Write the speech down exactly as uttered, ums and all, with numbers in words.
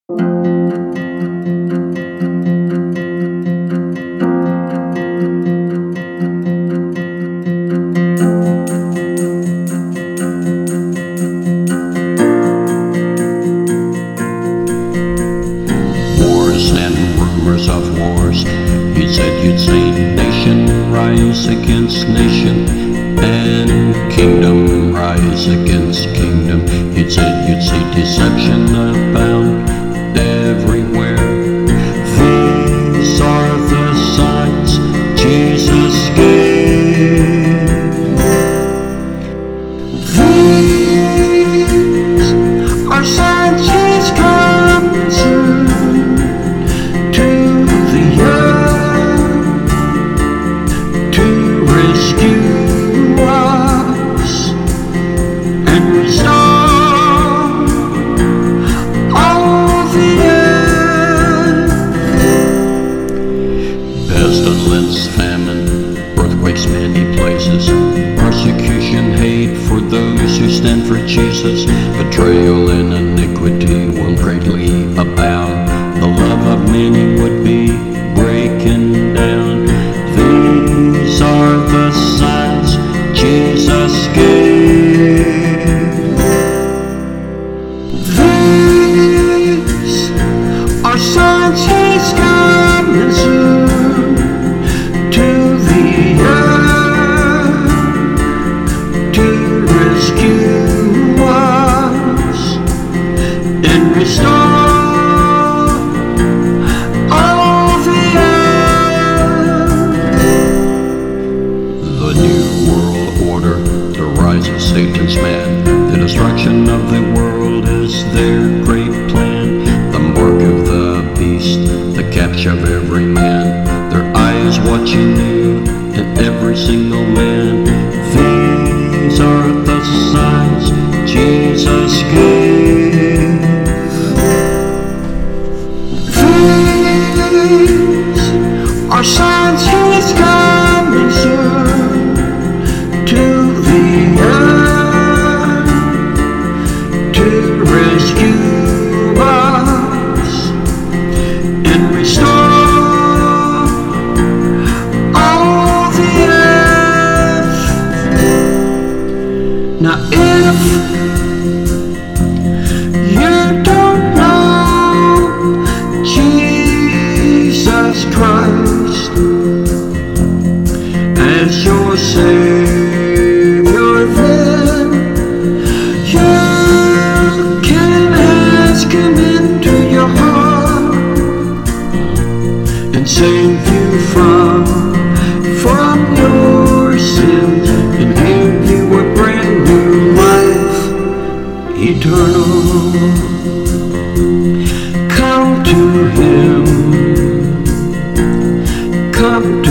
Wars and rumors of wars. He said you'd see nation rise against nation and kingdom rise against kingdom. He said you'd see deception abound everywhere. These are the signs Jesus gave. These are signs He's coming soon to the earth to rescue us and restore all the earth. Pestilence, famine, earthquakes many places, persecution, hate for those who stand for Jesus, betrayal and iniquity will greatly abound. The love of many would be breaking down. These are the signs Jesus gave. These are signs He's coming soon to the earth to rescue us and restore all the earth. The new world order, the rise of Satan's man, the destruction of the world is their great plan. The mark of the beast, the capture of every man, their eyes watching you and every single man. These are the signs Jesus gave. These are signs He's coming soon to the earth to rescue us and restore all the earth. Now if you don't know Jesus Christ as your Savior, then you can ask Him into your heart and save you from from your sins and give you a brand new life eternal. Come to Him, come to